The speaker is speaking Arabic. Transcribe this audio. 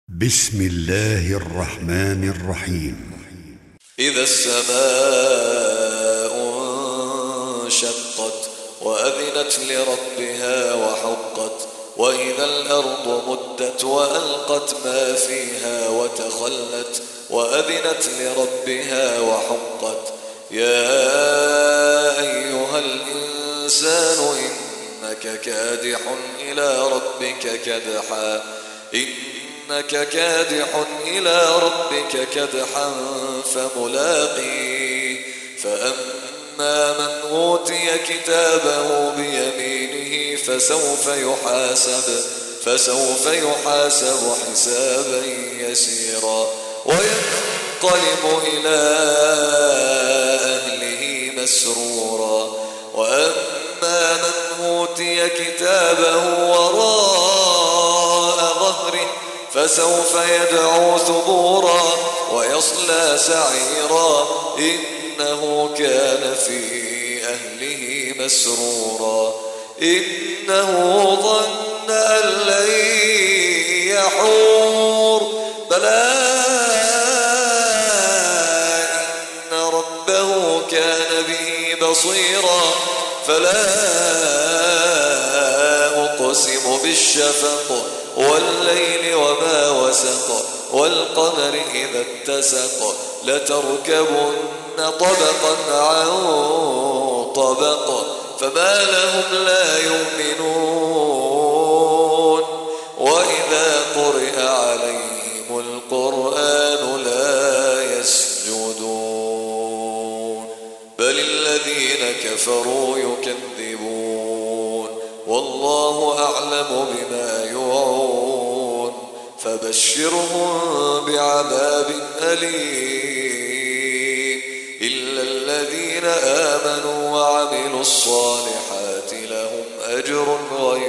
بسم الله الرحمن الرحيم. إذا السماء انشقت وأذنت لربها وحقت وإذا الأرض مدت وألقت ما فيها وتخلت وأذنت لربها وحقت يا أيها الإنسان إنك كادح إلى ربك كدحا فملاقيه فأما من أوتي كتابه بيمينه فسوف يحاسب حسابا يسيرا وينقلب إلى أهله مسرورا وأما من أوتي كتابه وراء ظهره فسوف يدعو ثبورا ويصلى سعيرا إنه كان في أهله مسرورا إنه ظن أن لن يحور بلى إن ربه كان به بصيرا فلا أقسم بالشفق والليل وما وسق والقمر إذا اتسق لتركبن طبقا عن طبق فما لهم لا يؤمنون وإذا قرئ عليهم القرآن لا يسجدون بل الذين كفروا يكذبون والله أعلم بما يوعون فبشرهم بعذاب أليم إلا الذين آمنوا وعملوا الصالحات لهم أجر غير